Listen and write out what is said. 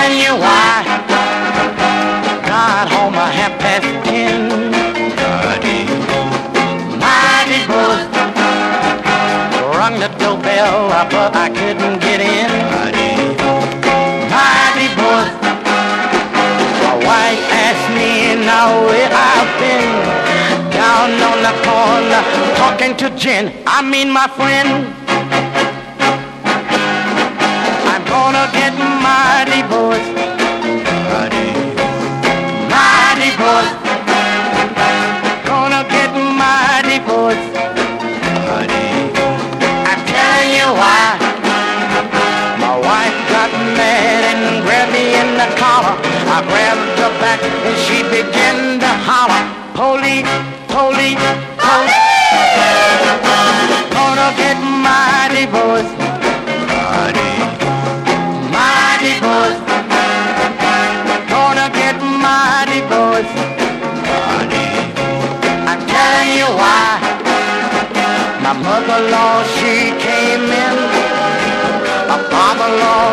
telling you why. Got home at 10:30. Mighty boys rung the doorbell, but I couldn't get in. Mighty boys, my wife asked me now where I've been. Down on the corner talking to Jen, I mean my friend. I'm gonna get mighty boys. Mighty boys. Gonna get mighty boys. I'm telling you why. My wife got mad and grabbed me in the collar. I grabbed her back and she began to holler. Police, police, police. Gonna get mighty boys. Mighty boys. Gonna get mighty boys. I'm telling you why. My mother-in-law, she came in. My father-in-law